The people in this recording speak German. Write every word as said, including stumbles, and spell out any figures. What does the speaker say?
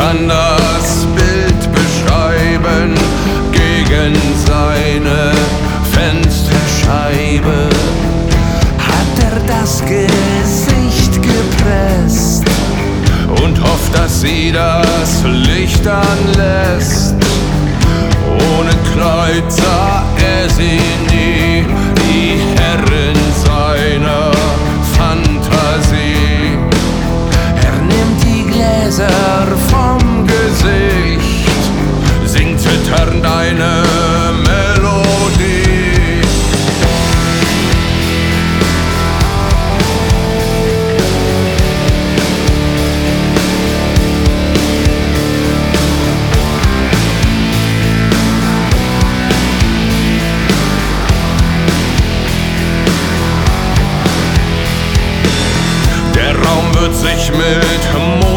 kann das Bild beschreiben gegen seine Fensterscheibe. Hat er das Gesicht gepresst und hofft, dass sie das Licht anlässt. Ohne Kreuz sah er sie nie, die Herrin seiner Fantasie. Er nimmt die Gläser vom Gesicht, singt zitternd eine Melodie. Der Raum wird sich mit